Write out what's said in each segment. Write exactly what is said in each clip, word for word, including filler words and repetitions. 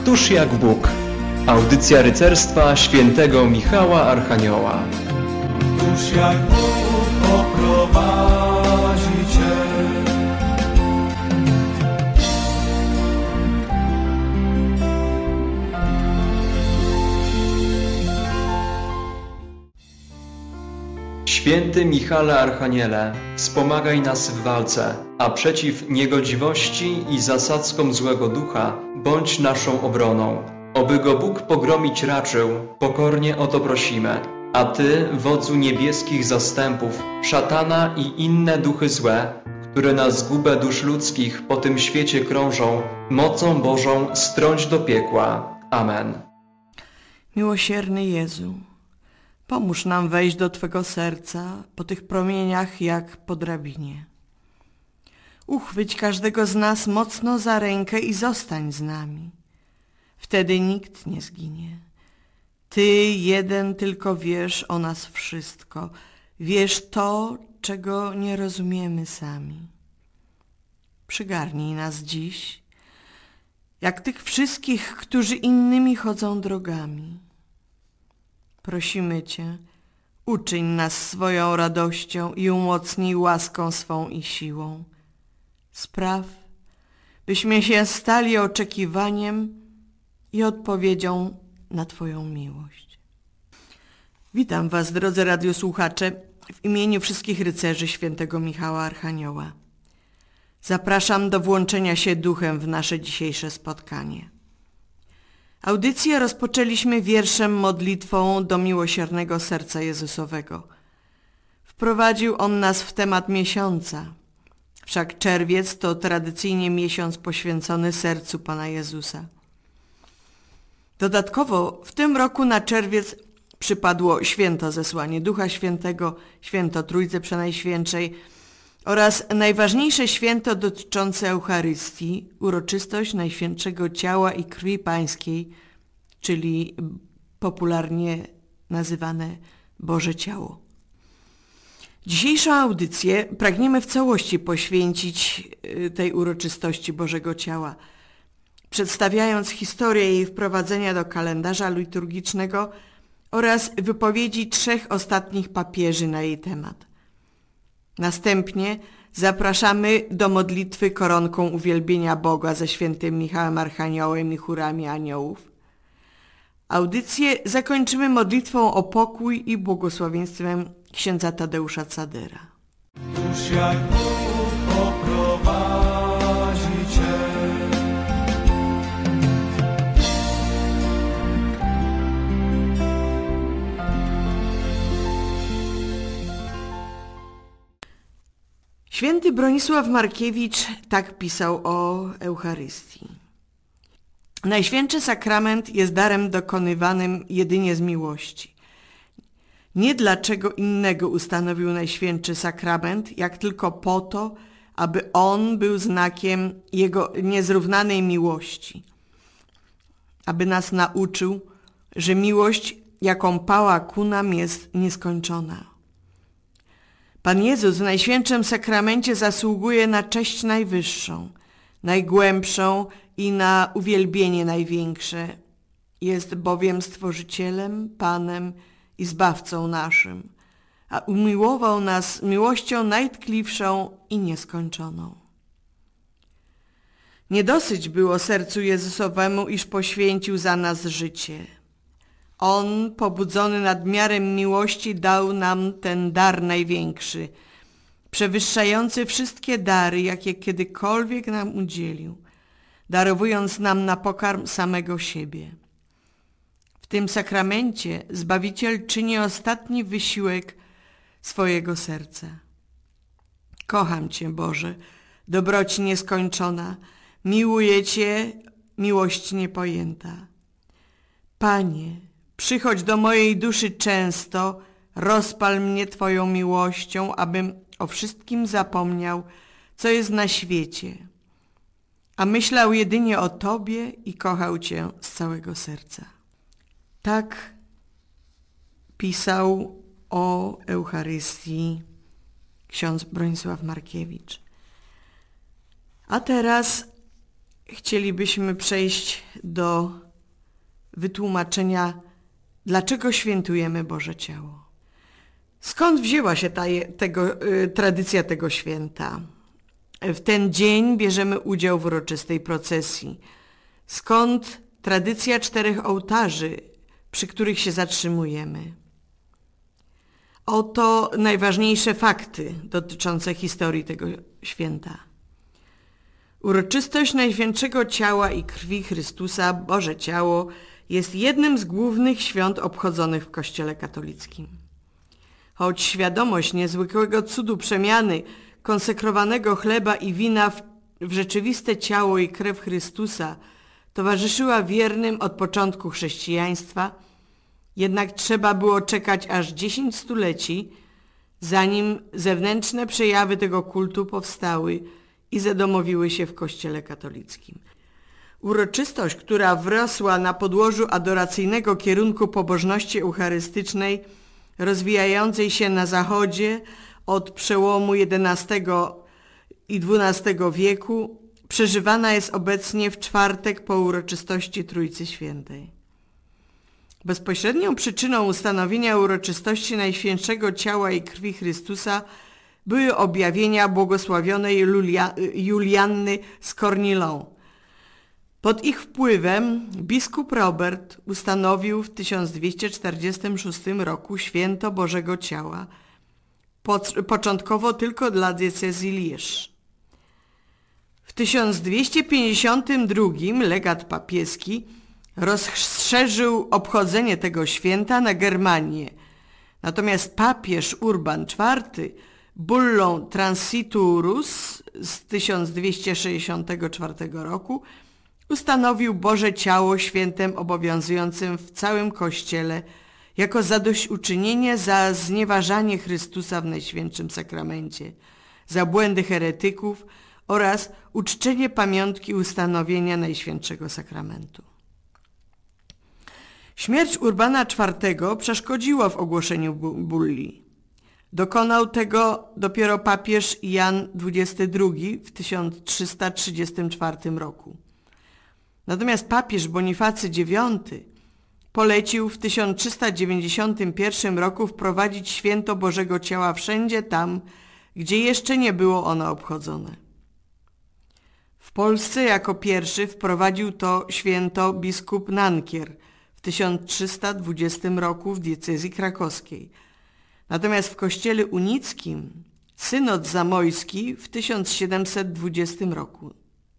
Któż jak Bóg? Audycja rycerstwa świętego Michała Archanioła. Któż jak Bóg poprowadzi Cię? Święty Michale Archaniele, wspomagaj nas w walce, a przeciw niegodziwości i zasadzkom złego ducha bądź naszą obroną. Oby go Bóg pogromić raczył, pokornie o to prosimy. A Ty, wodzu niebieskich zastępów, szatana i inne duchy złe, które na zgubę dusz ludzkich po tym świecie krążą, mocą Bożą strąć do piekła. Amen. Miłosierny Jezu, pomóż nam wejść do Twego serca po tych promieniach jak po drabinie. Uchwyć każdego z nas mocno za rękę i zostań z nami. Wtedy nikt nie zginie. Ty jeden tylko wiesz o nas wszystko. Wiesz to, czego nie rozumiemy sami. Przygarnij nas dziś, jak tych wszystkich, którzy innymi chodzą drogami. Prosimy Cię, uczyń nas swoją radością i umocnij łaską swą i siłą. Spraw, byśmy się stali oczekiwaniem i odpowiedzią na Twoją miłość. Witam Was, drodzy radiosłuchacze, w imieniu wszystkich rycerzy świętego Michała Archanioła. Zapraszam do włączenia się duchem w nasze dzisiejsze spotkanie. Audycję rozpoczęliśmy wierszem modlitwą do miłosiernego serca Jezusowego. Wprowadził on nas w temat miesiąca. Wszak czerwiec to tradycyjnie miesiąc poświęcony sercu Pana Jezusa. Dodatkowo w tym roku na czerwiec przypadło święto Zesłanie Ducha Świętego, święto Trójcy Przenajświętszej oraz najważniejsze święto dotyczące Eucharystii, uroczystość Najświętszego Ciała i Krwi Pańskiej, czyli popularnie nazywane Boże Ciało. Dzisiejszą audycję pragniemy w całości poświęcić tej uroczystości Bożego Ciała, przedstawiając historię jej wprowadzenia do kalendarza liturgicznego oraz wypowiedzi trzech ostatnich papieży na jej temat. Następnie zapraszamy do modlitwy koronką uwielbienia Boga ze świętym Michałem Archaniołem i chórami aniołów. Audycję zakończymy modlitwą o pokój i błogosławieństwem księdza Tadeusza Cadera. Któż jak Bóg poprowadzi Cię? Święty Bronisław Markiewicz tak pisał o Eucharystii. Najświętszy sakrament jest darem dokonywanym jedynie z miłości. Nie dlaczego innego ustanowił Najświętszy sakrament, jak tylko po to, aby on był znakiem Jego niezrównanej miłości. Aby nas nauczył, że miłość, jaką pała ku nam, jest nieskończona. Pan Jezus w Najświętszym Sakramencie zasługuje na cześć najwyższą, najgłębszą i na uwielbienie największe. Jest bowiem Stworzycielem, Panem i Zbawcą naszym, a umiłował nas miłością najtkliwszą i nieskończoną. Nie dosyć było sercu Jezusowemu, iż poświęcił za nas życie. On, pobudzony nadmiarem miłości, dał nam ten dar największy, przewyższający wszystkie dary, jakie kiedykolwiek nam udzielił, darowując nam na pokarm samego siebie. W tym sakramencie Zbawiciel czyni ostatni wysiłek swojego serca. Kocham Cię, Boże, dobroci nieskończona, miłuję Cię, miłość niepojęta. Panie, przychodź do mojej duszy często, rozpal mnie Twoją miłością, abym o wszystkim zapomniał, co jest na świecie, a myślał jedynie o Tobie i kochał Cię z całego serca. Tak pisał o Eucharystii ksiądz Bronisław Markiewicz. A teraz chcielibyśmy przejść do wytłumaczenia, dlaczego świętujemy Boże Ciało. Skąd wzięła się ta, tego, y, tradycja tego święta? W ten dzień bierzemy udział w uroczystej procesji. Skąd tradycja czterech ołtarzy, przy których się zatrzymujemy? Oto najważniejsze fakty dotyczące historii tego święta. Uroczystość Najświętszego Ciała i Krwi Chrystusa, Boże Ciało, jest jednym z głównych świąt obchodzonych w Kościele katolickim. Choć świadomość niezwykłego cudu przemiany konsekrowanego chleba i wina w, w rzeczywiste ciało i krew Chrystusa towarzyszyła wiernym od początku chrześcijaństwa, jednak trzeba było czekać aż dziesięć stuleci, zanim zewnętrzne przejawy tego kultu powstały i zadomowiły się w Kościele katolickim. Uroczystość, która wrosła na podłożu adoracyjnego kierunku pobożności eucharystycznej, rozwijającej się na zachodzie od przełomu jedenastego i dwunastego wieku, przeżywana jest obecnie w czwartek po uroczystości Trójcy Świętej. Bezpośrednią przyczyną ustanowienia uroczystości Najświętszego Ciała i Krwi Chrystusa były objawienia błogosławionej Julia, Julianny z Cornillon. Pod ich wpływem biskup Robert ustanowił w tysiąc dwieście czterdziestym szóstym roku święto Bożego Ciała, początkowo tylko dla diecezji Liège. W tysiąc dwieście pięćdziesiątym drugim legat papieski rozszerzył obchodzenie tego święta na Germanię. Natomiast papież Urban czwarty bullą Transiturus z tysiąc dwieście sześćdziesiątego czwartego roku ustanowił Boże Ciało świętem obowiązującym w całym Kościele jako zadośćuczynienie za znieważanie Chrystusa w Najświętszym Sakramencie, za błędy heretyków oraz uczczenie pamiątki ustanowienia Najświętszego Sakramentu. Śmierć Urbana czwartego przeszkodziła w ogłoszeniu bulli. Dokonał tego dopiero papież Jan dwudziesty drugi w tysiąc trzysta trzydziestym czwartym roku. Natomiast papież Bonifacy dziewiąty polecił w tysiąc trzysta dziewięćdziesiątym pierwszym roku wprowadzić święto Bożego Ciała wszędzie tam, gdzie jeszcze nie było ono obchodzone. W Polsce jako pierwszy wprowadził to święto biskup Nankier w tysiąc trzysta dwudziestym roku w diecezji krakowskiej. Natomiast w Kościele unickim synod zamojski w tysiąc siedemset dwudziestym roku.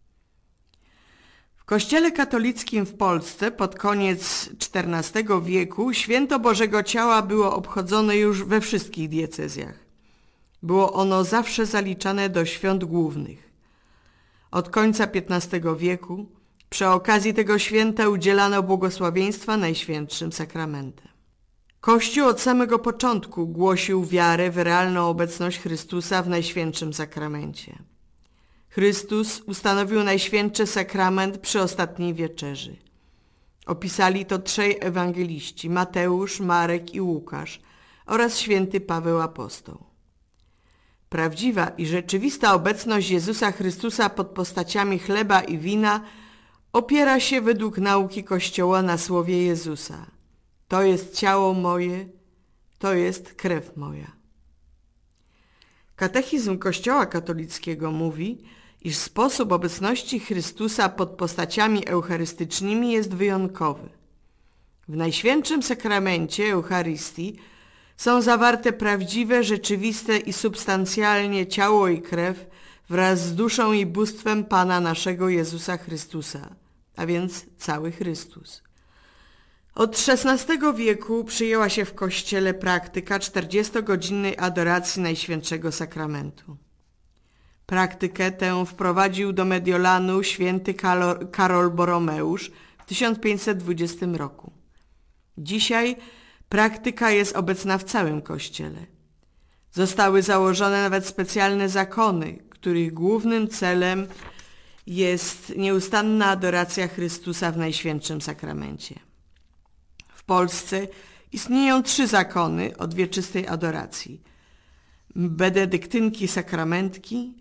W Kościele katolickim w Polsce pod koniec czternastego wieku święto Bożego Ciała było obchodzone już we wszystkich diecezjach. Było ono zawsze zaliczane do świąt głównych. Od końca piętnastego wieku przy okazji tego święta udzielano błogosławieństwa Najświętszym Sakramentem. Kościół od samego początku głosił wiarę w realną obecność Chrystusa w Najświętszym Sakramencie. Chrystus ustanowił Najświętszy Sakrament przy ostatniej wieczerzy. Opisali to trzej ewangeliści, Mateusz, Marek i Łukasz oraz święty Paweł Apostoł. Prawdziwa i rzeczywista obecność Jezusa Chrystusa pod postaciami chleba i wina opiera się według nauki Kościoła na słowie Jezusa. To jest ciało moje, to jest krew moja. Katechizm Kościoła katolickiego mówi, iż sposób obecności Chrystusa pod postaciami eucharystycznymi jest wyjątkowy. W Najświętszym Sakramencie Eucharystii są zawarte prawdziwe, rzeczywiste i substancjalnie ciało i krew wraz z duszą i bóstwem Pana naszego Jezusa Chrystusa, a więc cały Chrystus. Od szesnastego wieku przyjęła się w Kościele praktyka czterdziestogodzinnej adoracji Najświętszego Sakramentu. Praktykę tę wprowadził do Mediolanu święty Karol Borromeusz w tysiąc pięćset dwudziestym roku. Dzisiaj praktyka jest obecna w całym Kościele. Zostały założone nawet specjalne zakony, których głównym celem jest nieustanna adoracja Chrystusa w Najświętszym Sakramencie. W Polsce istnieją trzy zakony odwieczystej adoracji. Benedyktynki sakramentki,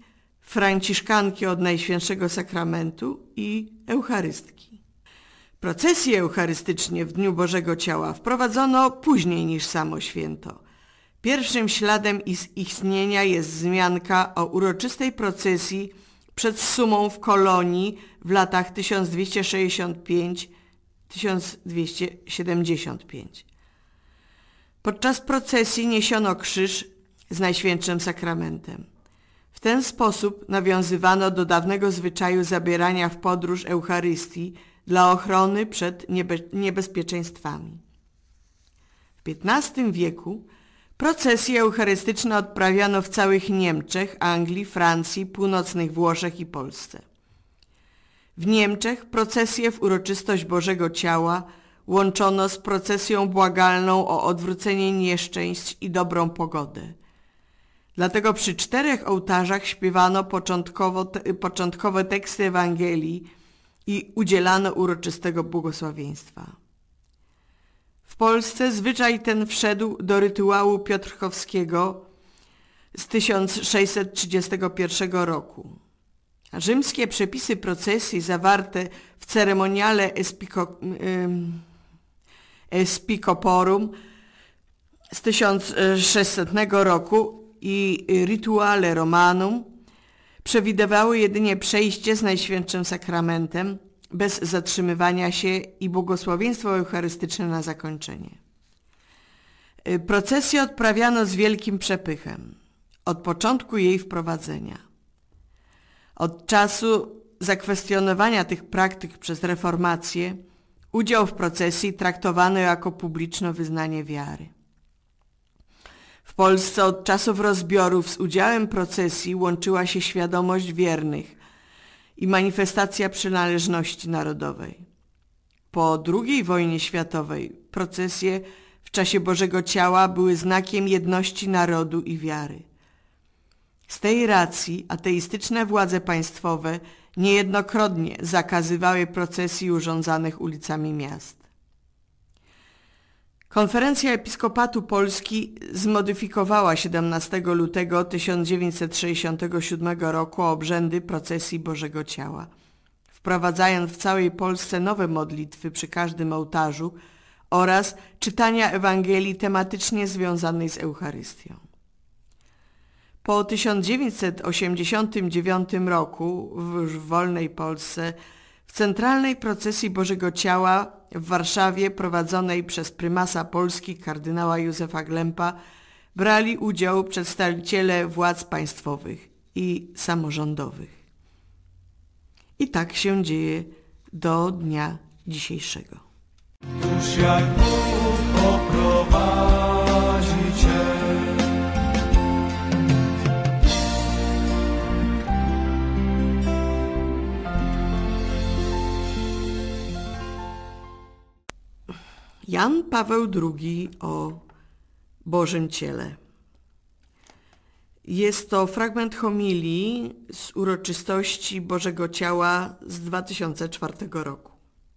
franciszkanki od Najświętszego Sakramentu i Eucharystki. Procesje eucharystycznie w Dniu Bożego Ciała wprowadzono później niż samo święto. Pierwszym śladem ich istnienia jest wzmianka o uroczystej procesji przed Sumą w Kolonii w latach tysiąc dwieście sześćdziesiąt pięć do tysiąc dwieście siedemdziesiąt pięć. Podczas procesji niesiono krzyż z Najświętszym Sakramentem. W ten sposób nawiązywano do dawnego zwyczaju zabierania w podróż Eucharystii dla ochrony przed niebe- niebezpieczeństwami. W piętnastym wieku procesje eucharystyczne odprawiano w całych Niemczech, Anglii, Francji, północnych Włoszech i Polsce. W Niemczech procesję w uroczystość Bożego Ciała łączono z procesją błagalną o odwrócenie nieszczęść i dobrą pogodę. Dlatego przy czterech ołtarzach śpiewano początkowo te, początkowe teksty Ewangelii i udzielano uroczystego błogosławieństwa. W Polsce zwyczaj ten wszedł do rytuału piotrkowskiego z tysiąc sześćset trzydziestego pierwszego roku. Rzymskie przepisy procesji zawarte w ceremoniale Espicoporum z tysiąc sześćsetnego roku i Rituale Romanum przewidywały jedynie przejście z Najświętszym Sakramentem bez zatrzymywania się i błogosławieństwo eucharystyczne na zakończenie. Procesję odprawiano z wielkim przepychem od początku jej wprowadzenia. Od czasu zakwestionowania tych praktyk przez reformację udział w procesji traktowano jako publiczne wyznanie wiary. W Polsce od czasów rozbiorów z udziałem procesji łączyła się świadomość wiernych i manifestacja przynależności narodowej. Po drugiej wojnie światowej procesje w czasie Bożego Ciała były znakiem jedności narodu i wiary. Z tej racji ateistyczne władze państwowe niejednokrotnie zakazywały procesji urządzanych ulicami miast. Konferencja Episkopatu Polski zmodyfikowała siedemnastego lutego tysiąc dziewięćset sześćdziesiątego siódmego roku obrzędy procesji Bożego Ciała, wprowadzając w całej Polsce nowe modlitwy przy każdym ołtarzu oraz czytania Ewangelii tematycznie związanej z Eucharystią. Po tysiąc dziewięćset osiemdziesiątym dziewiątym roku w wolnej Polsce w centralnej procesji Bożego Ciała w Warszawie prowadzonej przez prymasa Polski kardynała Józefa Glempa brali udział przedstawiciele władz państwowych i samorządowych. I tak się dzieje do dnia dzisiejszego. Już jak Bóg poprowadzi Cię. Jan Paweł drugi o Bożym Ciele. Jest to fragment homilii z uroczystości Bożego Ciała z dwa tysiące czwartego roku.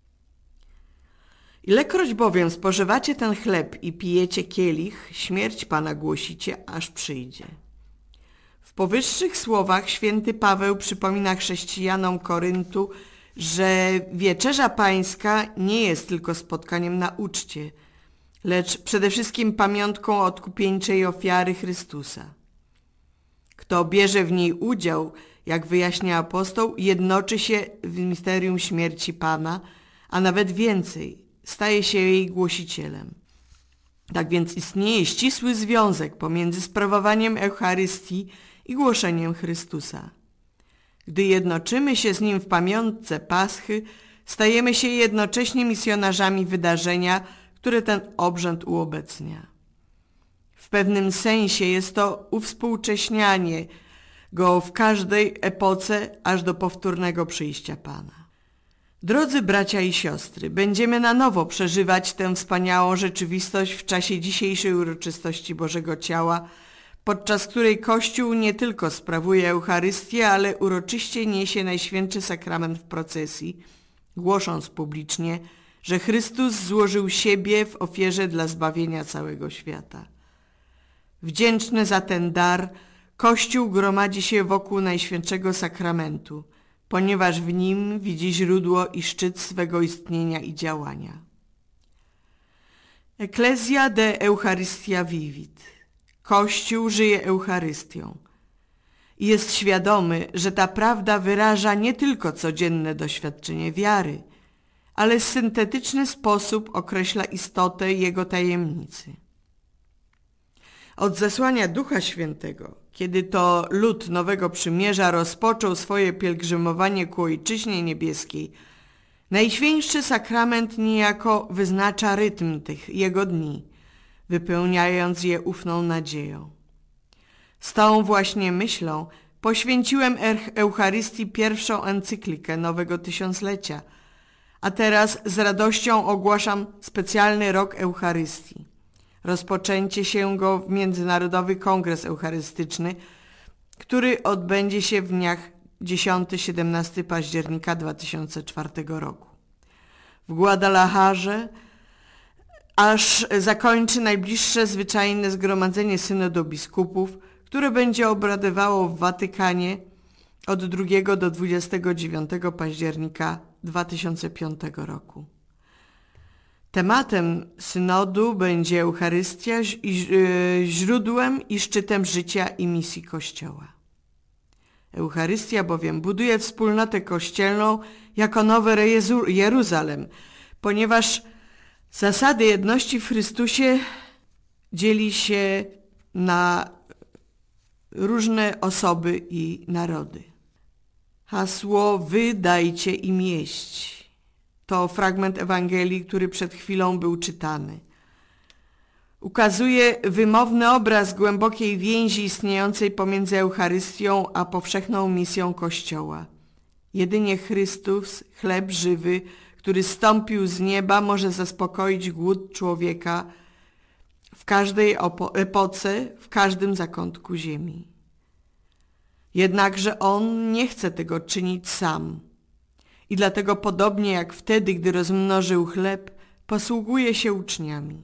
Ilekroć bowiem spożywacie ten chleb i pijecie kielich, śmierć Pana głosicie, aż przyjdzie. W powyższych słowach święty Paweł przypomina chrześcijanom Koryntu, że wieczerza pańska nie jest tylko spotkaniem na uczcie, lecz przede wszystkim pamiątką odkupieńczej ofiary Chrystusa. Kto bierze w niej udział, jak wyjaśnia apostoł, jednoczy się w misterium śmierci Pana, a nawet więcej, staje się jej głosicielem. Tak więc istnieje ścisły związek pomiędzy sprawowaniem Eucharystii i głoszeniem Chrystusa. Gdy jednoczymy się z Nim w pamiątce Paschy, stajemy się jednocześnie misjonarzami wydarzenia, które ten obrzęd uobecnia. W pewnym sensie jest to uwspółcześnianie go w każdej epoce, aż do powtórnego przyjścia Pana. Drodzy bracia i siostry, będziemy na nowo przeżywać tę wspaniałą rzeczywistość w czasie dzisiejszej uroczystości Bożego Ciała, podczas której Kościół nie tylko sprawuje Eucharystię, ale uroczyście niesie Najświętszy Sakrament w procesji, głosząc publicznie, że Chrystus złożył siebie w ofierze dla zbawienia całego świata. Wdzięczny za ten dar Kościół gromadzi się wokół Najświętszego Sakramentu, ponieważ w nim widzi źródło i szczyt swego istnienia i działania. Ecclesia de Eucharistia vivit. Kościół żyje Eucharystią i jest świadomy, że ta prawda wyraża nie tylko codzienne doświadczenie wiary, ale w syntetyczny sposób określa istotę jego tajemnicy. Od zesłania Ducha Świętego, kiedy to lud Nowego Przymierza rozpoczął swoje pielgrzymowanie ku Ojczyźnie Niebieskiej, Najświętszy Sakrament niejako wyznacza rytm tych jego dni, wypełniając je ufną nadzieją. Z tą właśnie myślą poświęciłem Eucharystii pierwszą encyklikę Nowego Tysiąclecia, a teraz z radością ogłaszam specjalny rok Eucharystii. Rozpoczęcie się go w Międzynarodowy Kongres Eucharystyczny, który odbędzie się w dniach dziesiątego do siedemnastego października dwa tysiące czwartego roku. W Guadalajarze aż zakończy najbliższe zwyczajne zgromadzenie Synodu Biskupów, które będzie obradowało w Watykanie od drugiego do dwudziestego dziewiątego października dwa tysiące piątego roku. Tematem synodu będzie Eucharystia, źródłem i szczytem życia i misji Kościoła. Eucharystia bowiem buduje wspólnotę kościelną jako nowe Jeruzalem, ponieważ zasady jedności w Chrystusie dzieli się na różne osoby i narody. Hasło wy dajcie im jeść. To fragment Ewangelii, który przed chwilą był czytany. Ukazuje wymowny obraz głębokiej więzi istniejącej pomiędzy Eucharystią a powszechną misją Kościoła. Jedynie Chrystus, chleb żywy, który zstąpił z nieba, może zaspokoić głód człowieka w każdej epoce, w każdym zakątku ziemi. Jednakże On nie chce tego czynić sam i dlatego podobnie jak wtedy, gdy rozmnożył chleb, posługuje się uczniami.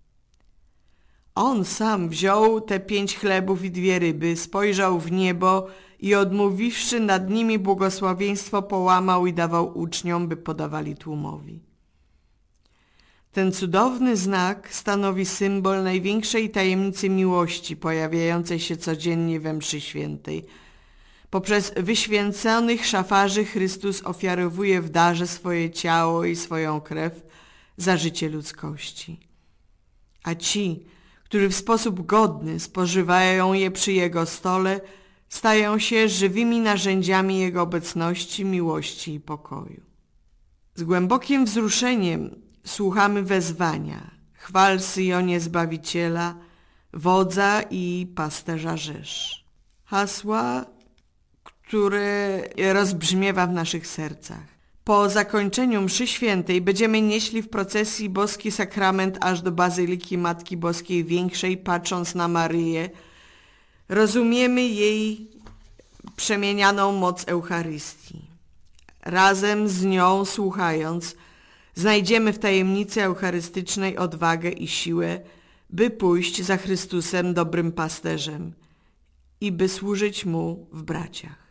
On sam wziął te pięć chlebów i dwie ryby, spojrzał w niebo i odmówiwszy nad nimi błogosławieństwo, połamał i dawał uczniom, by podawali tłumowi. Ten cudowny znak stanowi symbol największej tajemnicy miłości pojawiającej się codziennie we mszy świętej. Poprzez wyświęconych szafarzy Chrystus ofiarowuje w darze swoje ciało i swoją krew za życie ludzkości. A ci, którzy w sposób godny spożywają je przy Jego stole, stają się żywymi narzędziami Jego obecności, miłości i pokoju. Z głębokim wzruszeniem słuchamy wezwania: chwal Syjonie Zbawiciela, wodza i pasterza rzesz. Hasła, które rozbrzmiewa w naszych sercach. Po zakończeniu mszy świętej będziemy nieśli w procesji boski sakrament aż do Bazyliki Matki Boskiej Większej, patrząc na Maryję. Rozumiemy jej przemienianą moc Eucharystii. Razem z nią, słuchając, znajdziemy w tajemnicy eucharystycznej odwagę i siłę, by pójść za Chrystusem, dobrym pasterzem, i by służyć Mu w braciach.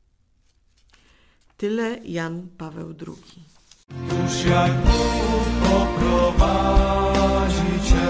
Tyle Jan Paweł drugi. Już jak Bóg poprowadzi Cię.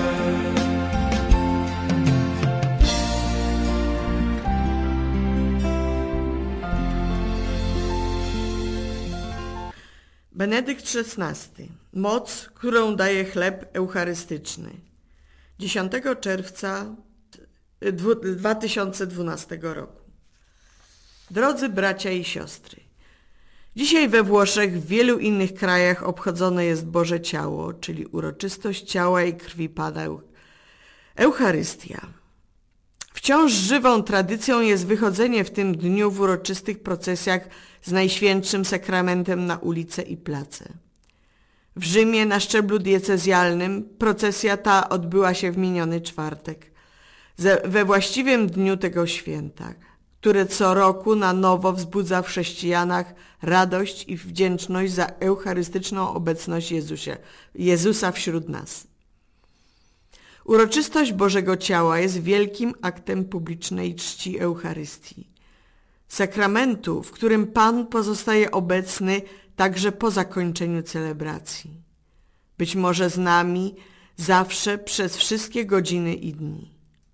Benedykt szesnasty. Moc, którą daje chleb eucharystyczny. dziesiątego czerwca dwa tysiące dwunastego roku. Drodzy bracia i siostry, dzisiaj we Włoszech, w wielu innych krajach obchodzone jest Boże Ciało, czyli uroczystość ciała i krwi Pana. Eucharystia. Wciąż żywą tradycją jest wychodzenie w tym dniu w uroczystych procesjach z Najświętszym Sakramentem na ulice i place. W Rzymie na szczeblu diecezjalnym procesja ta odbyła się w miniony czwartek, we właściwym dniu tego święta, które co roku na nowo wzbudza w chrześcijanach radość i wdzięczność za eucharystyczną obecność Jezusie, Jezusa wśród nas. Uroczystość Bożego Ciała jest wielkim aktem publicznej czci Eucharystii, sakramentu, w którym Pan pozostaje obecny także po zakończeniu celebracji. Być może z nami zawsze przez wszystkie godziny i dni.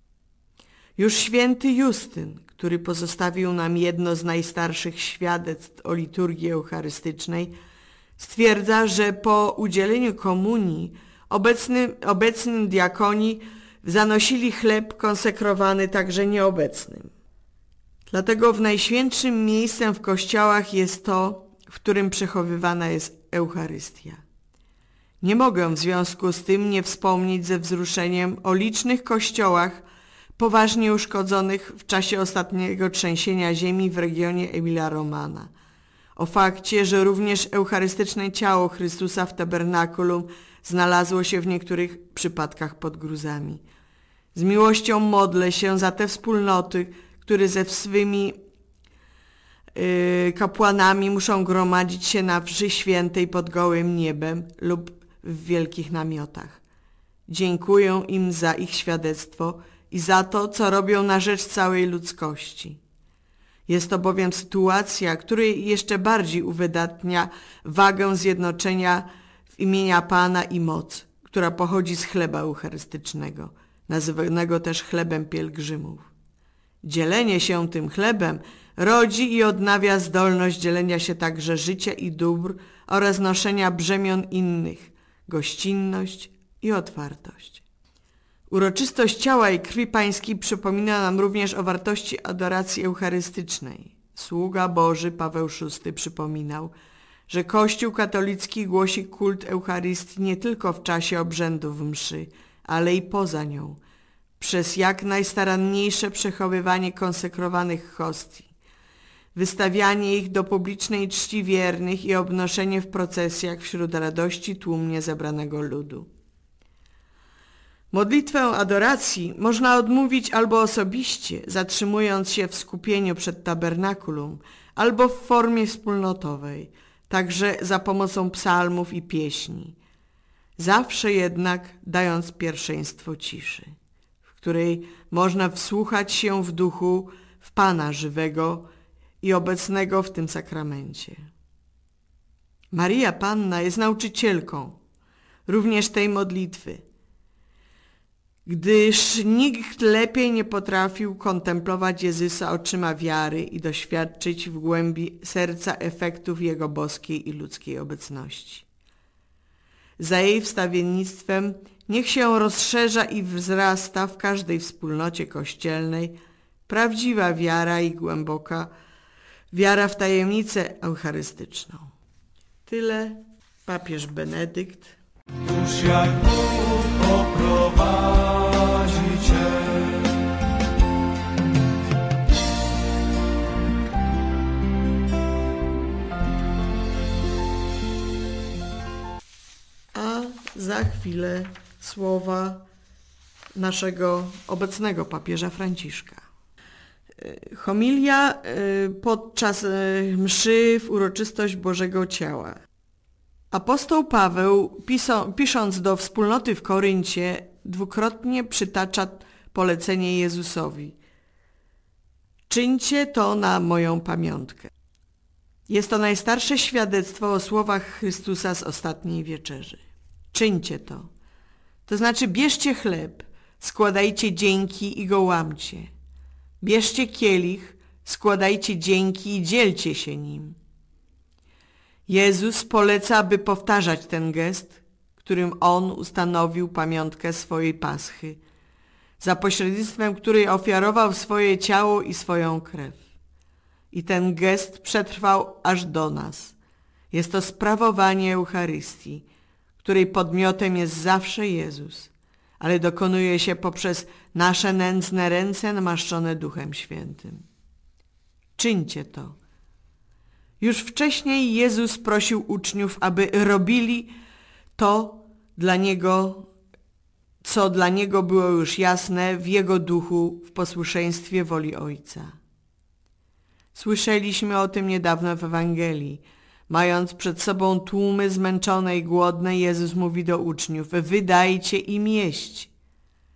Już święty Justyn, który pozostawił nam jedno z najstarszych świadectw o liturgii eucharystycznej, stwierdza, że po udzieleniu komunii obecnym, obecnym diakoni zanosili chleb konsekrowany także nieobecnym. Dlatego w najświętszym miejscem w kościołach jest to, w którym przechowywana jest Eucharystia. Nie mogę w związku z tym nie wspomnieć ze wzruszeniem o licznych kościołach poważnie uszkodzonych w czasie ostatniego trzęsienia ziemi w regionie Emilia-Romana. O fakcie, że również eucharystyczne ciało Chrystusa w tabernakulum znalazło się w niektórych przypadkach pod gruzami. Z miłością modlę się za te wspólnoty, które ze swymi yy, kapłanami muszą gromadzić się na wsi świętej pod gołym niebem lub w wielkich namiotach. Dziękuję im za ich świadectwo i za to, co robią na rzecz całej ludzkości. Jest to bowiem sytuacja, która jeszcze bardziej uwydatnia wagę zjednoczenia w imienia Pana i moc, która pochodzi z chleba eucharystycznego, nazywanego też chlebem pielgrzymów. Dzielenie się tym chlebem rodzi i odnawia zdolność dzielenia się także życia i dóbr oraz noszenia brzemion innych, gościnność i otwartość. Uroczystość ciała i krwi Pańskiej przypomina nam również o wartości adoracji eucharystycznej. Sługa Boży Paweł szósty przypominał, że Kościół katolicki głosi kult Eucharystii nie tylko w czasie obrzędów mszy, ale i poza nią, przez jak najstaranniejsze przechowywanie konsekrowanych hostii, wystawianie ich do publicznej czci wiernych i obnoszenie w procesjach wśród radości tłumnie zebranego ludu. Modlitwę adoracji można odmówić albo osobiście, zatrzymując się w skupieniu przed tabernakulum, albo w formie wspólnotowej, także za pomocą psalmów i pieśni. Zawsze jednak dając pierwszeństwo ciszy, w której można wsłuchać się w duchu w Pana żywego i obecnego w tym sakramencie. Maria Panna jest nauczycielką również tej modlitwy, gdyż nikt lepiej nie potrafił kontemplować Jezusa oczyma wiary i doświadczyć w głębi serca efektów Jego boskiej i ludzkiej obecności. Za jej wstawiennictwem niech się rozszerza i wzrasta w każdej wspólnocie kościelnej prawdziwa wiara i głęboka wiara w tajemnicę eucharystyczną. Tyle papież Benedykt. Już jak Bóg poprowadzi Cię. A za chwilę słowa naszego obecnego papieża Franciszka. Homilia podczas mszy w uroczystość Bożego Ciała. Apostoł Paweł, pisząc do wspólnoty w Koryncie, dwukrotnie przytacza polecenie Jezusowi. Czyńcie to na moją pamiątkę. Jest to najstarsze świadectwo o słowach Chrystusa z ostatniej wieczerzy. Czyńcie to. To znaczy bierzcie chleb, składajcie dzięki i go łamcie. Bierzcie kielich, składajcie dzięki i dzielcie się nim. Jezus poleca, aby powtarzać ten gest, którym On ustanowił pamiątkę swojej Paschy, za pośrednictwem której ofiarował swoje ciało i swoją krew. I ten gest przetrwał aż do nas. Jest to sprawowanie Eucharystii, której podmiotem jest zawsze Jezus, ale dokonuje się poprzez nasze nędzne ręce namaszczone Duchem Świętym. Czyńcie to. Już wcześniej Jezus prosił uczniów, aby robili to dla Niego, co dla Niego było już jasne w Jego duchu w posłuszeństwie woli Ojca. Słyszeliśmy o tym niedawno w Ewangelii. Mając przed sobą tłumy zmęczone i głodne, Jezus mówi do uczniów: wydajcie im jeść.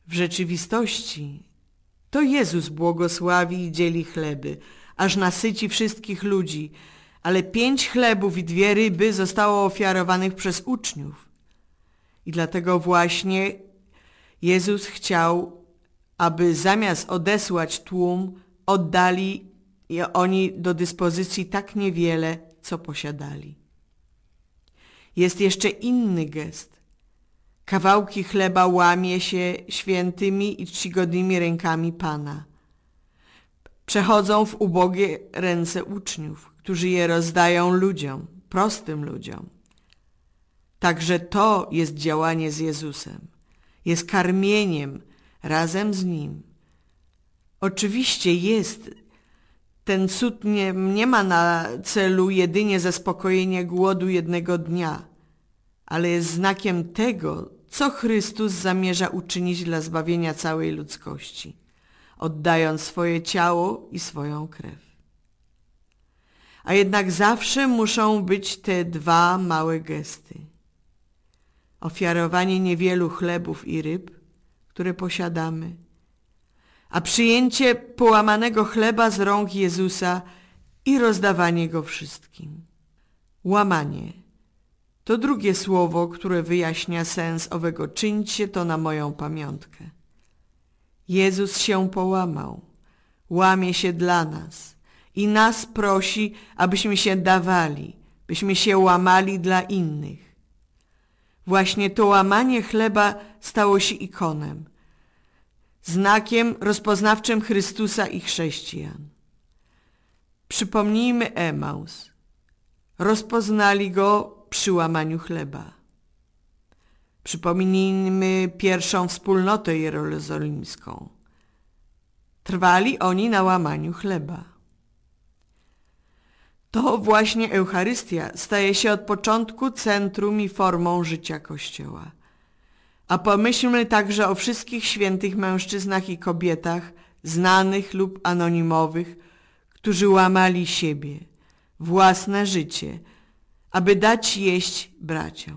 W rzeczywistości to Jezus błogosławi i dzieli chleby, aż nasyci wszystkich ludzi, ale pięć chlebów i dwie ryby zostało ofiarowanych przez uczniów. I dlatego właśnie Jezus chciał, aby zamiast odesłać tłum, oddali oni do dyspozycji tak niewiele, co posiadali. Jest jeszcze inny gest. Kawałki chleba łamie się świętymi i czcigodnymi rękami Pana. Przechodzą w ubogie ręce uczniów, którzy je rozdają ludziom, prostym ludziom. Także to jest działanie z Jezusem. Jest karmieniem razem z Nim. Oczywiście jest, ten cud nie, nie ma na celu jedynie zaspokojenie głodu jednego dnia, ale jest znakiem tego, co Chrystus zamierza uczynić dla zbawienia całej ludzkości, oddając swoje ciało i swoją krew. A jednak zawsze muszą być te dwa małe gesty. Ofiarowanie niewielu chlebów i ryb, które posiadamy, a przyjęcie połamanego chleba z rąk Jezusa i rozdawanie go wszystkim. Łamanie to drugie słowo, które wyjaśnia sens owego czyńcie to na moją pamiątkę. Jezus się połamał, łamie się dla nas i nas prosi, abyśmy się dawali, byśmy się łamali dla innych. Właśnie to łamanie chleba stało się ikonem, znakiem rozpoznawczym Chrystusa i chrześcijan. Przypomnijmy Emaus. Rozpoznali go przy łamaniu chleba. Przypomnijmy pierwszą wspólnotę jerozolimską. Trwali oni na łamaniu chleba. To właśnie Eucharystia staje się od początku centrum i formą życia Kościoła. A pomyślmy także o wszystkich świętych mężczyznach i kobietach, znanych lub anonimowych, którzy łamali siebie, własne życie, aby dać jeść braciom.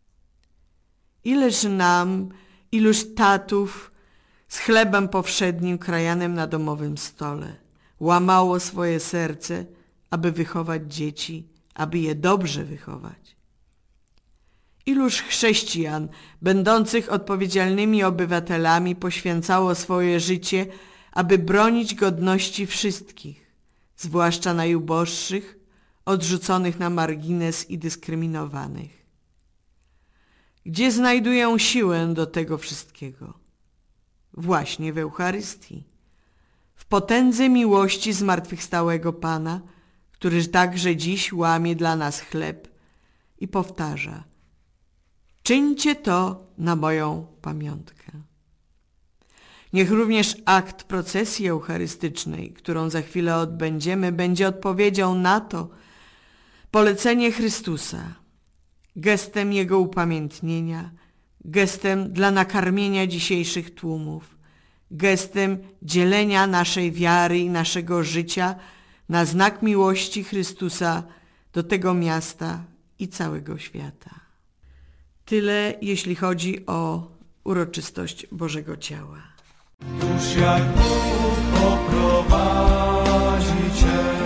Ileż nam, iluż tatów z chlebem powszednim krajanym na domowym stole łamało swoje serce, aby wychować dzieci, aby je dobrze wychować. Iluż chrześcijan, będących odpowiedzialnymi obywatelami, poświęcało swoje życie, aby bronić godności wszystkich, zwłaszcza najuboższych, odrzuconych na margines i dyskryminowanych. Gdzie znajdują siłę do tego wszystkiego? Właśnie w Eucharystii, w potędze miłości zmartwychwstałego Pana, który także dziś łamie dla nas chleb i powtarza: czyńcie to na moją pamiątkę. Niech również akt procesji eucharystycznej, którą za chwilę odbędziemy, będzie odpowiedzią na to polecenie Chrystusa, gestem Jego upamiętnienia, gestem dla nakarmienia dzisiejszych tłumów, gestem dzielenia naszej wiary i naszego życia na znak miłości Chrystusa do tego miasta i całego świata. Tyle, jeśli chodzi o uroczystość Bożego Ciała. Już jak Bóg poprowadzi Cię.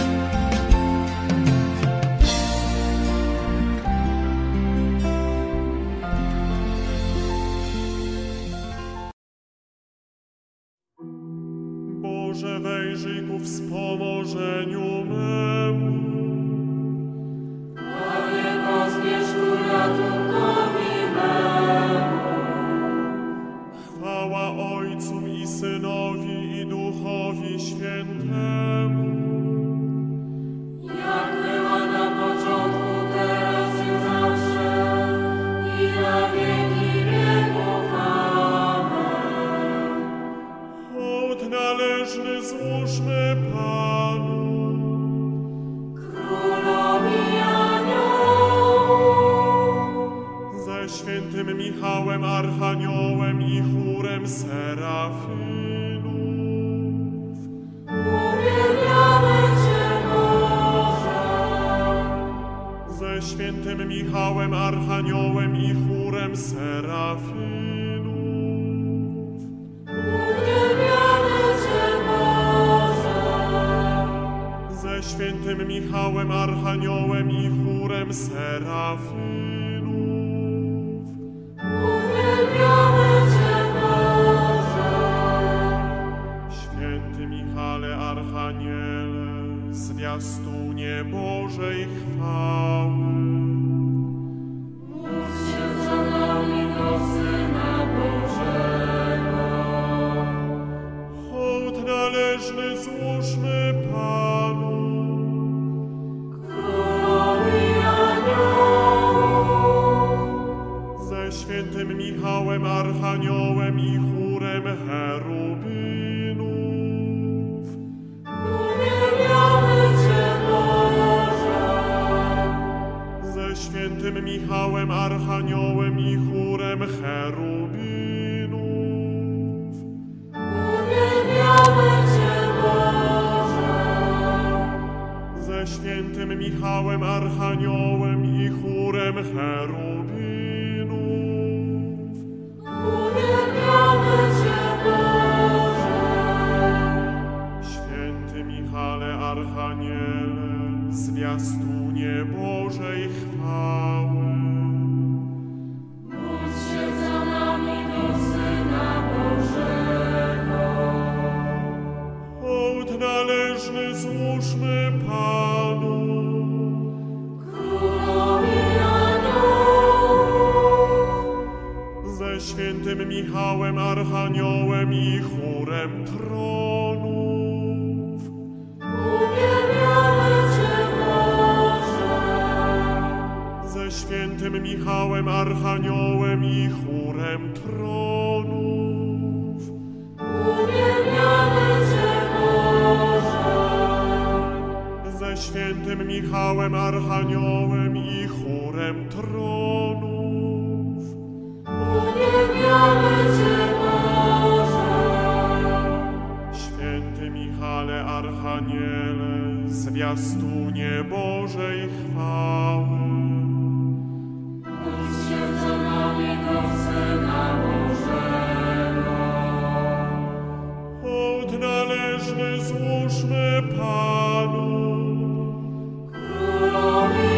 Boże, wejrzyj ku wspomożeniu memu. Panie, pospiesz ku ratunkowi memu. Chwała Ojcu i Synowi i Duchowi Świętemu. Jak była na początku, teraz i zawsze, i na wieki wieków. Amen. Hołd należny złóżmy Panu. Królowi aniołów. Ze świętym Michałem Archaniołem i chórem serafinów. Uwielbiamy Cię, Boże. Ze świętym Michałem Archaniołem i chórem serafinów. świętym Michałem Archaniołem i chórem serafynów. Uwielbiamy Cię, Boże. Święty Michale Archaniele, zwiastunie Bożej chwały. Módl się za nami do Syna Bożego. Hołd należny złóżmy Panu. Królowi aniołów. Ze świętym Michałem Archaniołem i chórem cherubinów. Uwielbiamy Cię, Boże. Ze świętym Michałem Archaniołem i chórem cherubinów. Uwielbiamy Cię, Boże. Ze świętym Michałem Archaniołem i chórem cherubinów. Uwielbiamy Cię, Boże. Święty Michale Archaniele, zwiastunie Bożej chwały. Módl się za nami do Syna Bożego. Hołd należny złóżmy Panu. Królowi aniołów. Ze świętym Michałem Archaniołem i chórem tronów. Uwielbiamy Cię, Boże. Ze świętym Michałem Archaniołem i chórem tronów. Uwielbiamy Cię, Boże. Ze świętym Michałem Archaniołem i chórem tronów. Uwielbiamy Cię, Boże. Święty Michale Archaniele, zwiastunie Bożej chwały. Módl się za nami do Syna Bożego. Hołd należny złóżmy Panu. Królowi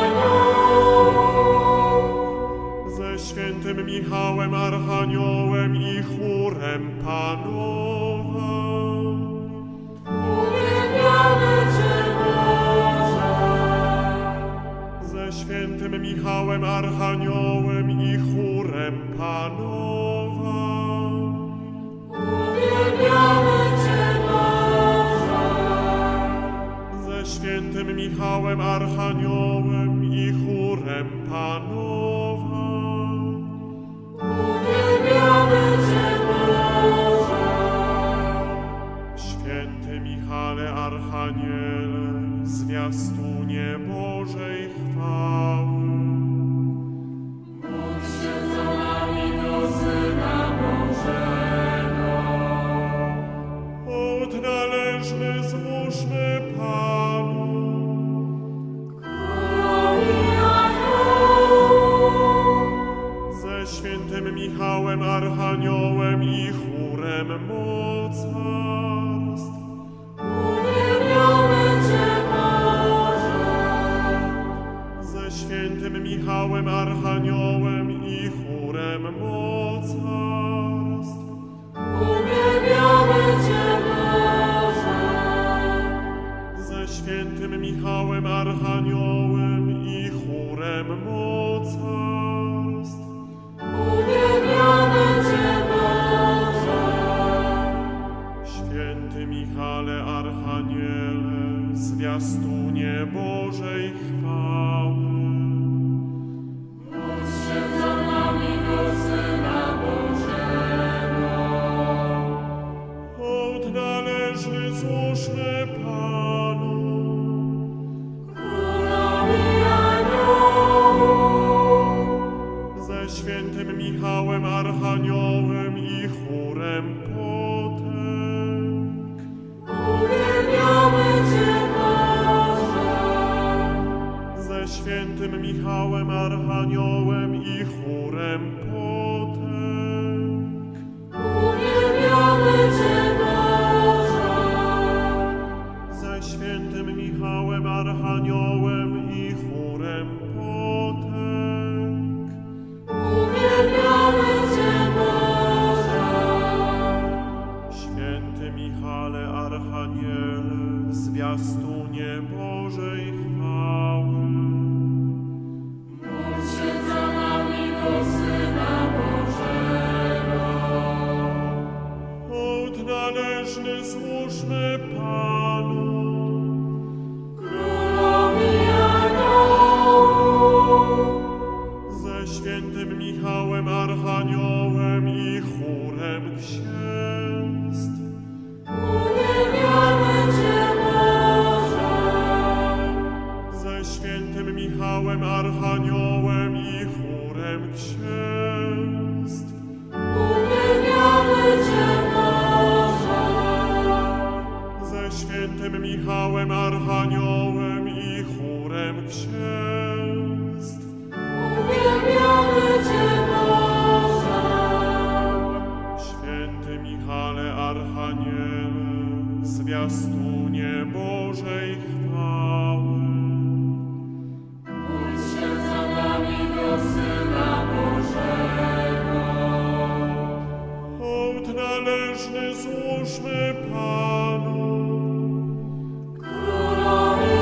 aniołów. Ze świętym Michałem Archaniołem i chórem panowań. Uwielbiamy Cię, Boże. Ze świętym Michałem Archaniołem i chórem panowań. Uwielbiamy Cię, Boże. Ze świętym Michałem Archaniołem i chórem panowań. Uwielbiamy Cię, Boże. Święty Michale Archaniele, zwiastunie Bożej chwały. Módl się za nami do Syna Bożego. Hołd należny złóżmy Panu. Królowi aniołów. Ze świętym Michałem Archaniołem i chórem mocarstw. Uwielbiamy Cię, Boże. Ze świętym Michałem Archaniołem i chórem mocarstw. Uwielbiamy Cię, Boże. Ze świętym Michałem Archaniołem i chórem mocarstw. Uwielbiamy Cię, Boże. Święty Michale Archaniele, zwiastunie Bożej chwały. Módl się za nami do Syna Bożego. Hołd należny złóżmy Panu. Królowi aniołów. Ze świętym Michałem Archaniołem i chórem potęg. Uwielbiamy Cię, Boże. Ze świętym Michałem Archaniołem i chórem potęg. Uwielbiamy Cię, Boże. Ze świętym Michałem Michałem, archaniołem i chórem potęg. Uwielbiamy Cię, Boże. Święty Michale, archaniele, zwiastunie Bożej chwały. Módl się za nami do Syna Bożego. Hołd należny złóżmy Panu. Królowi aniołów. Ze świętym Michałem, archaniołem i chórem księstw. Uwielbiamy Cię, Boże. Ze świętym Michałem, archaniołem i chórem księstw. Uwielbiamy Cię, Boże. Ze świętym Michałem, archaniołem i chórem księstw. Uwielbiamy Cię, Boże. Święty Michale, archaniele, zwiastunie Bożej chwały. Módl się za nami do Syna Bożego. Hołd należny złóżmy Panu. Królowi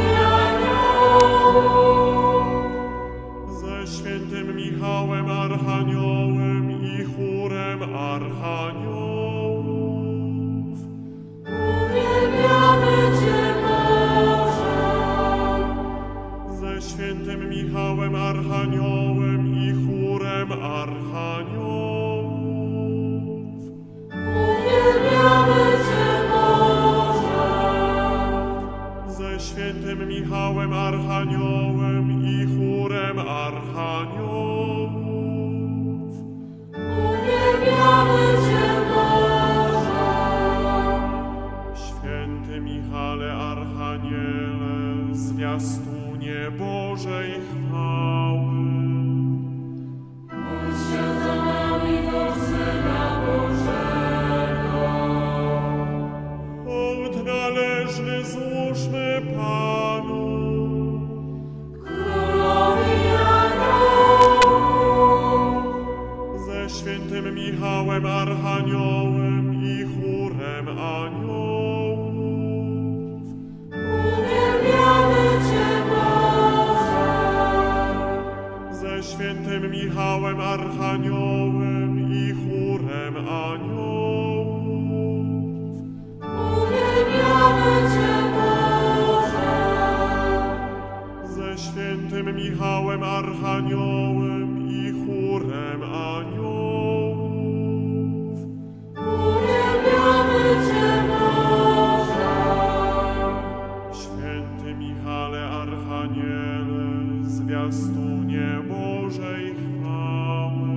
aniołów. Ze świętym Michałem, archaniołem i chórem archaniołów. Uwielbiamy Cię, Boże. Ze świętym Michałem, archaniołem i chórem archaniołów. Uwielbiamy Cię, Boże. Ze świętym Michałem, archaniołem i chórem archaniołów. Uwielbiamy Cię, Boże. Święty Michale, archaniele, zwiastunie Bożej chwały. Módl się za nami do Syna Bożego. Hołd należny złóżmy Panu. Królowi aniołów. Ze świętym Michałem, archaniołem i chórem aniołów. Uwielbiamy Cię, Boże. Ze świętym Michałem, archaniołem i chórem aniołów. Uwielbiamy Cię, Boże. Ze świętym Michałem, archaniołem i chórem aniołów. Uwielbiamy Cię, Boże. Święty Michale, archaniele, zwiastunie Bożej chwały.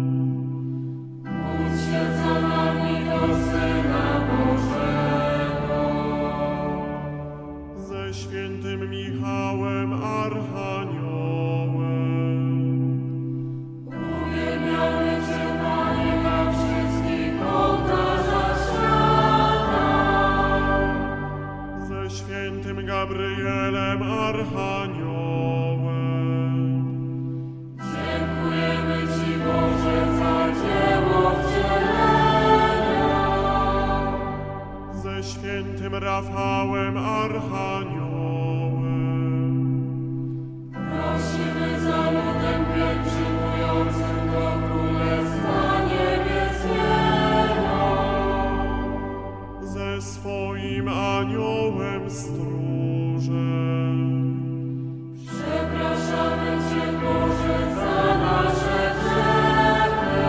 Módl się za nami do Syna Bożego. Ze świętym Michałem, archaniołem. Uwielbiamy Cię, Panie, na wszystkich ołtarzach świata. Ze świętym Gabrielem, archaniołem. Dziękujemy Ci, Boże, za dzieło wcielenia. Ze świętym Rafałem, archaniołem. Prosimy za ludem pielgrzymującym do Królestwa Niebieskiego. Ze swoim aniołem stróżem. Przepraszamy Cię, Boże, za nasze grzechy.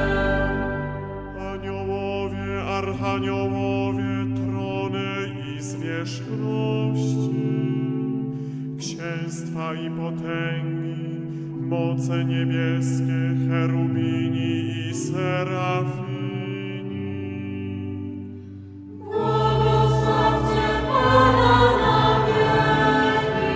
Aniołowie, archaniołowie, trony i zwierzchności, księstwa i potęgi, moce niebieskie, cherubini i serafini. Błogosławcie Pana na wieki.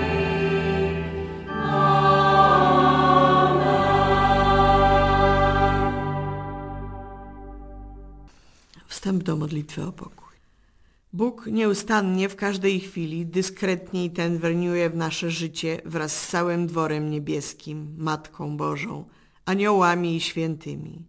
Amen. Wstęp do modlitwy o pokój. Bóg nieustannie w każdej chwili dyskretnie interweniuje w nasze życie wraz z całym dworem niebieskim, Matką Bożą, aniołami i świętymi.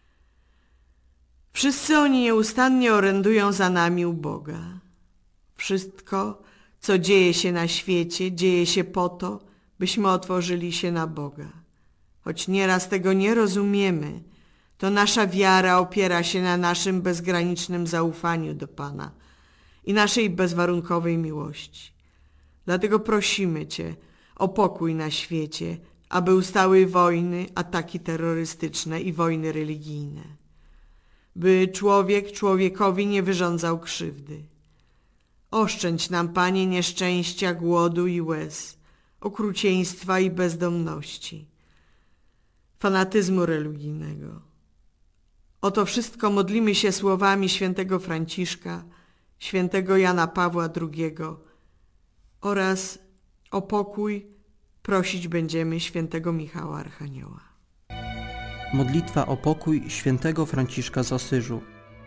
Wszyscy oni nieustannie orędują za nami u Boga. Wszystko, co dzieje się na świecie, dzieje się po to, byśmy otworzyli się na Boga. Choć nieraz tego nie rozumiemy, to nasza wiara opiera się na naszym bezgranicznym zaufaniu do Pana i naszej bezwarunkowej miłości. Dlatego prosimy Cię o pokój na świecie, aby ustały wojny, ataki terrorystyczne i wojny religijne. By człowiek człowiekowi nie wyrządzał krzywdy. Oszczędź nam, Panie, nieszczęścia, głodu i łez, okrucieństwa i bezdomności, fanatyzmu religijnego. O to wszystko modlimy się słowami świętego Franciszka, świętego Jana Pawła drugiego oraz o pokój prosić będziemy świętego Michała Archanioła. Modlitwa o pokój świętego Franciszka z Asyżu.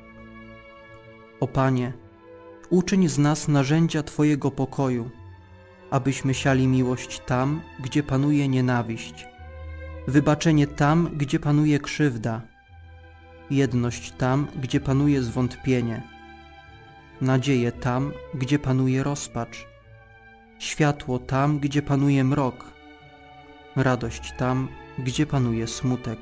O Panie, uczyń z nas narzędzia Twojego pokoju, abyśmy siali miłość tam, gdzie panuje nienawiść, wybaczenie tam, gdzie panuje krzywda, jedność tam, gdzie panuje zwątpienie, nadzieję tam, gdzie panuje rozpacz, światło tam, gdzie panuje mrok, radość tam, gdzie panuje smutek.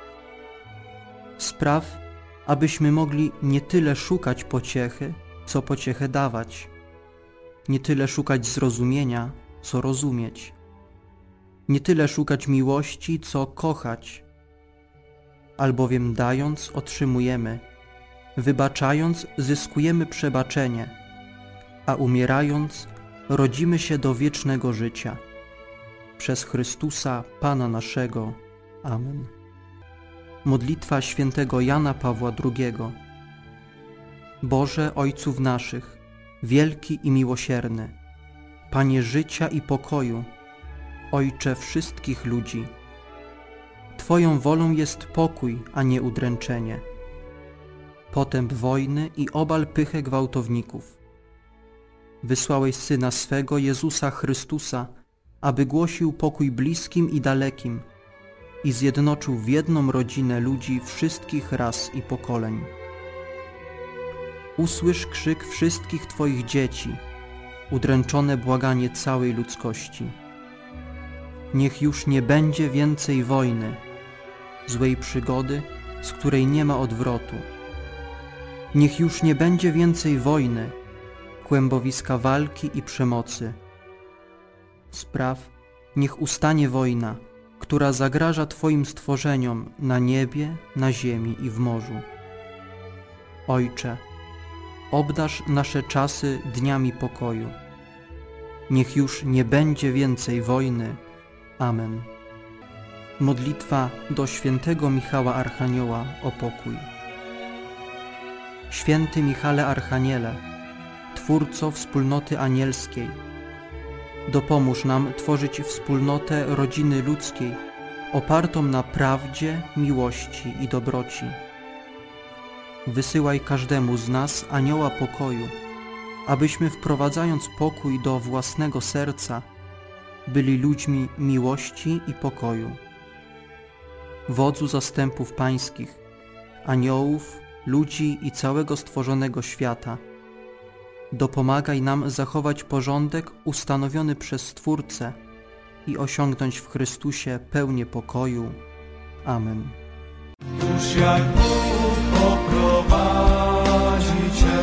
Spraw, abyśmy mogli nie tyle szukać pociechy, co pociechę dawać, nie tyle szukać zrozumienia, co rozumieć, nie tyle szukać miłości, co kochać, albowiem dając otrzymujemy, wybaczając zyskujemy przebaczenie, a umierając rodzimy się do wiecznego życia. Przez Chrystusa, Pana naszego. Amen. Modlitwa świętego Jana Pawła drugiego. Boże Ojców naszych, wielki i miłosierny, Panie życia i pokoju, Ojcze wszystkich ludzi, Twoją wolą jest pokój, a nie udręczenie, potęp wojny i obal pychę gwałtowników. Wysłałeś Syna swego, Jezusa Chrystusa, aby głosił pokój bliskim i dalekim i zjednoczył w jedną rodzinę ludzi wszystkich ras i pokoleń. Usłysz krzyk wszystkich Twoich dzieci, udręczone błaganie całej ludzkości. Niech już nie będzie więcej wojny, złej przygody, z której nie ma odwrotu. Niech już nie będzie więcej wojny, kłębowiska walki i przemocy. Spraw, niech ustanie wojna, która zagraża Twoim stworzeniom na niebie, na ziemi i w morzu. Ojcze, obdarz nasze czasy dniami pokoju. Niech już nie będzie więcej wojny. Amen. Modlitwa do świętego Michała Archanioła o pokój. Święty Michale Archaniele, Twórco wspólnoty anielskiej, dopomóż nam tworzyć wspólnotę rodziny ludzkiej opartą na prawdzie, miłości i dobroci. Wysyłaj każdemu z nas anioła pokoju, abyśmy wprowadzając pokój do własnego serca, byli ludźmi miłości i pokoju. Wodzu zastępów pańskich, aniołów, ludzi i całego stworzonego świata, dopomagaj nam zachować porządek ustanowiony przez Stwórcę i osiągnąć w Chrystusie pełnię pokoju. Amen. Już jak Bóg poprowadzi Cię.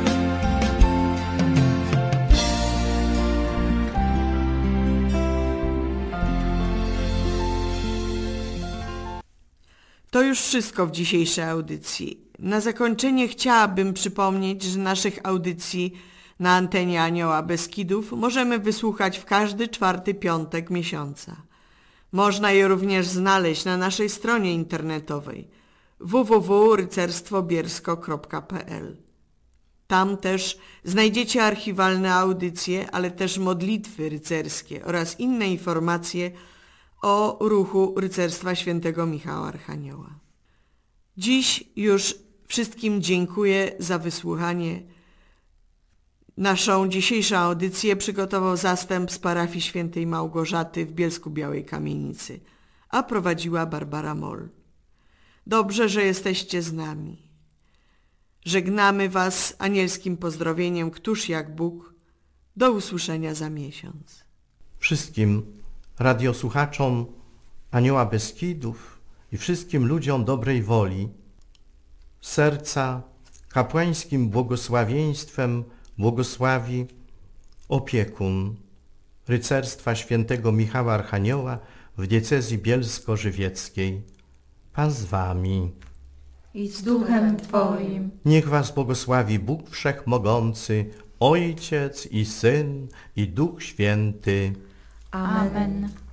To już wszystko w dzisiejszej audycji. Na zakończenie chciałabym przypomnieć, że naszych audycji na antenie Anioła Beskidów możemy wysłuchać w każdy czwarty piątek miesiąca. Można je również znaleźć na naszej stronie internetowej w w w kropka rycerstwo biersko kropka p l. Tam też znajdziecie archiwalne audycje, ale też modlitwy rycerskie oraz inne informacje o ruchu Rycerstwa Świętego Michała Archanioła. Dziś już wszystkim dziękuję za wysłuchanie Naszą dzisiejszą audycję przygotował zastęp z parafii świętej Małgorzaty w Bielsku-Białej Kamienicy, a prowadziła Barbara Moll. Dobrze, że jesteście z nami. Żegnamy Was anielskim pozdrowieniem, któż jak Bóg. Do usłyszenia za miesiąc. Wszystkim radiosłuchaczom Anioła Beskidów i wszystkim ludziom dobrej woli serca kapłańskim błogosławieństwem błogosławi opiekun rycerstwa świętego Michała Archanioła w diecezji bielsko-żywieckiej. Pan z wami. I z duchem Twoim. Niech was błogosławi Bóg Wszechmogący, Ojciec i Syn i Duch Święty. Amen.